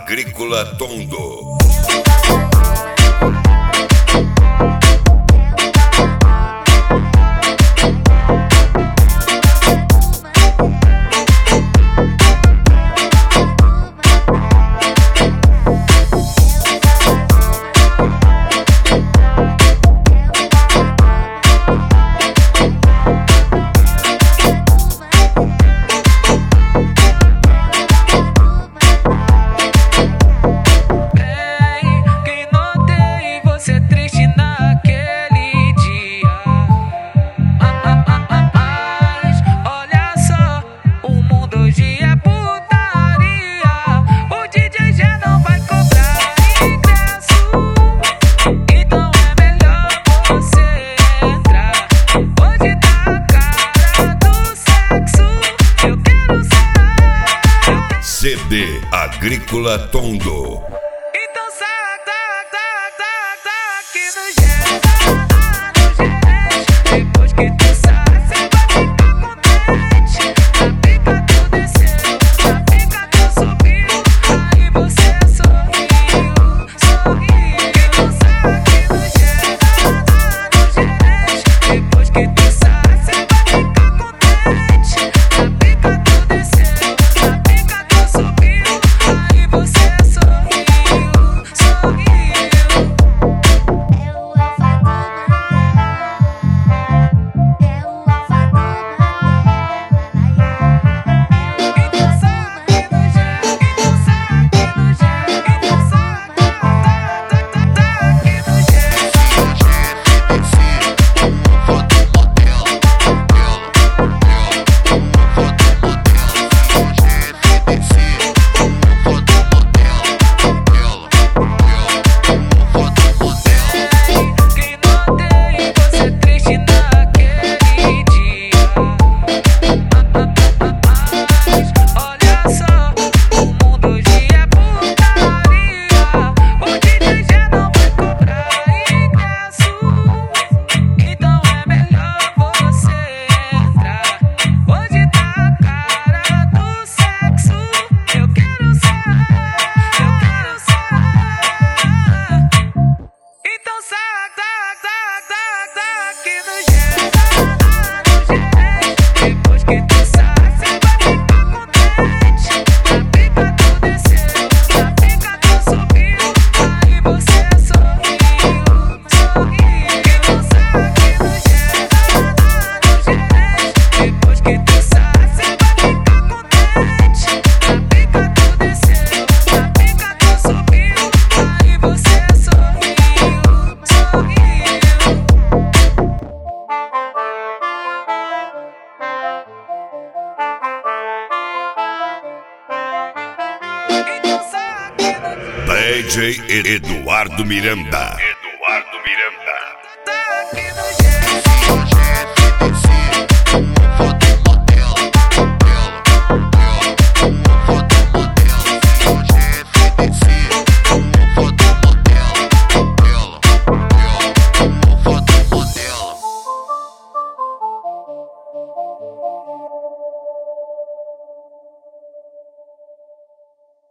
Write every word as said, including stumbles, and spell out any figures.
Agrícola Tondo. C D Agrícola Tondo. Então sai, tá, tá, tá, tá aqui no jeito, no jeito. Depois que tu sai, cê vai ficar contente. A pica tu desceu, a pica tu subiu, aí você sorriu, sorriu. Então sai aqui no jeito, no jeito. Depois que tu sai, cê vai ficar contente. A pica tu desceu, a pica tu subiu, aí você sorriu, sorriu. Então sai aqui no jeito, então sai aqui no jeito, então sai, tá, tá, tá, tá aqui no jeito. Quem notei você triste naquele dia. Mas olha só, o mundo hoje é putaria. O D J já não vai cobrar ingresso, então é melhor você entrar. Hoje tá a cara do sexo. Eu quero ser, eu quero ser. Então sai, tá, tá, tá, tá aqui no jeito, no jeito. Depois que tu sai, cê vai ficar contente. A pica tu desceu, a pica tu subiu, aí você sorriu, sorriu. Então sai aqui no jeito, no jeito. Depois que tu sai, cê vai ficar contente. A pica tu desceu, a pica tu subiu, aí você sorriu, sorriu. Então sai aqui no D J Eduardo Miranda.